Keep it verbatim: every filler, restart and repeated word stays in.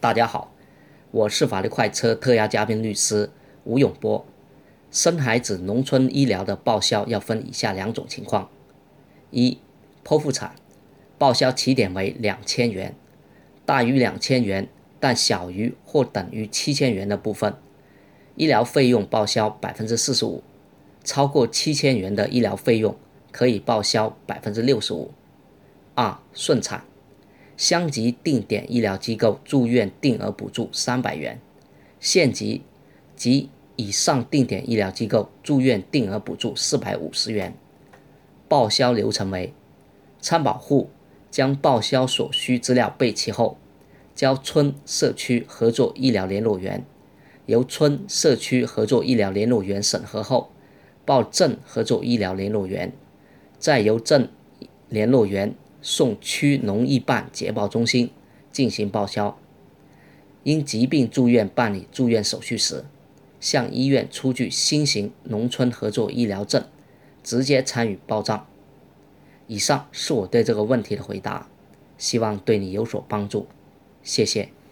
大家好，我是法律快车特邀嘉宾律师吴永波。生孩子农村医疗的报销要分以下两种情况：一、剖腹产，报销起点为两千元，大于两千元但小于或等于七千元的部分，医疗费用报销 百分之四十五， 超过七千元的医疗费用可以报销 百分之六十五。二、顺产，乡级定点医疗机构住院定额补助三百元，县级及以上定点医疗机构住院定额补助四百五十元。报销流程为：参保户将报销所需资料备齐后，交村社区合作医疗联络员，由村社区合作医疗联络员审核后，报镇合作医疗联络员，再由镇联络员送区农艺办捷报中心进行报销。因疾病住院办理住院手续时，向医院出具新型农村合作医疗证，直接参与报账。以上是我对这个问题的回答，希望对你有所帮助，谢谢。